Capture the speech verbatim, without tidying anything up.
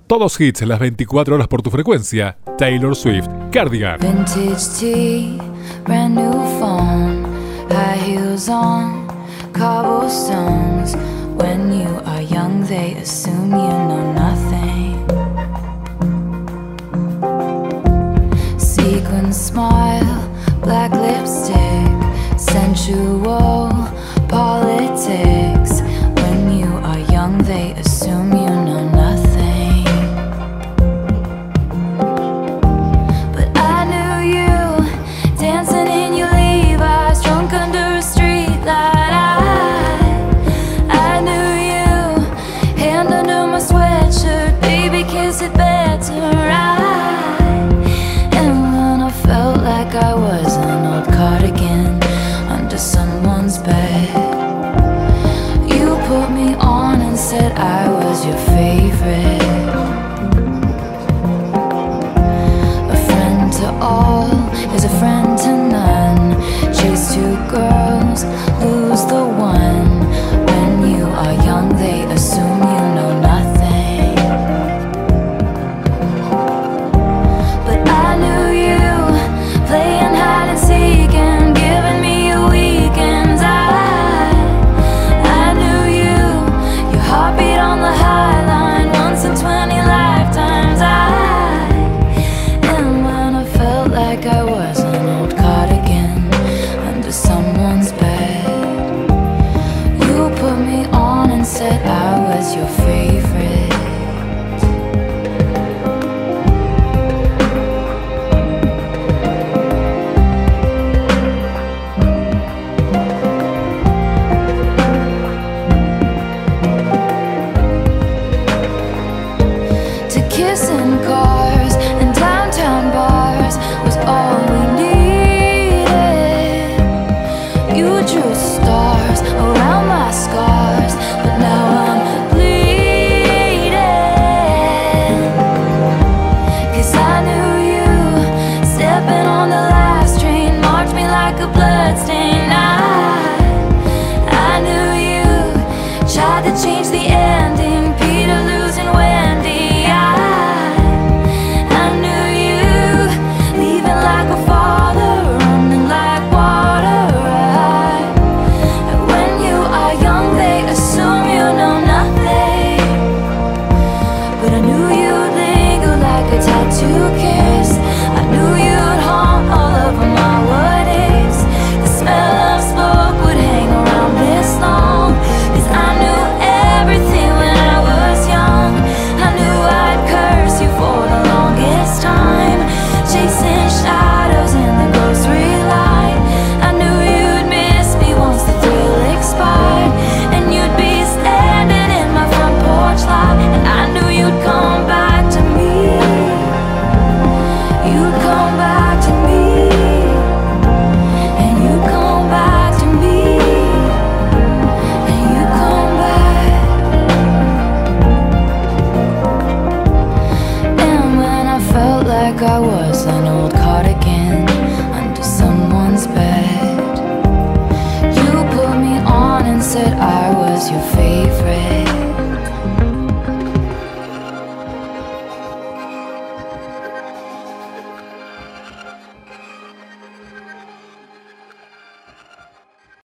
todos hits en las veinticuatro horas por tu frecuencia. Taylor Swift, Cardigan. Vintage tea, brand new phone, high heels on, cobblestones. When you are young, they assume you know nothing. Sequin smile, black lipstick, sensual politics. When you are young, they assume you know nothing. But I knew you dancing in your Levi's, drunk under a street light. I, I knew you, hand under my sweatshirt, baby, kiss it better. I, and when I felt like I was an old cardigan under someone's bed, you put me on and said I was your favorite. A friend to all is a friend to none. Chase two girls, lose the one. When you are young, they assume you know nothing. But I knew you, playing hide and seek and giving me your weekends. I, I knew you, your heartbeat on the high line, once in twenty lifetimes. I, and when I felt like I was an old cardigan under someone's bed, you put me on and said I was your favorite. To kiss in cars and downtown bars was all we needed. You drew stars around my scars, but now I'm bleeding. 'Cause I knew you, stepping on the last train, marked me like a bloodstain. I, I knew you, tried to change the ending, Peter losing Wendy. I, I knew you, leaving like a father, running like water. I, and when you are young, they assume you know nothing. But I knew you'd linger like a tattoo kiss. I knew you'd haunt all over my what ifs. The smell of smoke would hang around this long. 'Cause I knew everything when I was young. I knew I'd curse you for the longest time, chasing shadows in the grocery line. I knew you'd miss me once the thrill expired, and you'd be standing in my front porch light. And I knew you'd come back to me. You'd come back to me. And you'd come back to me. And you'd come back. And when I felt like I was an old cardigan under someone's bed, you put me on and said I was your favorite.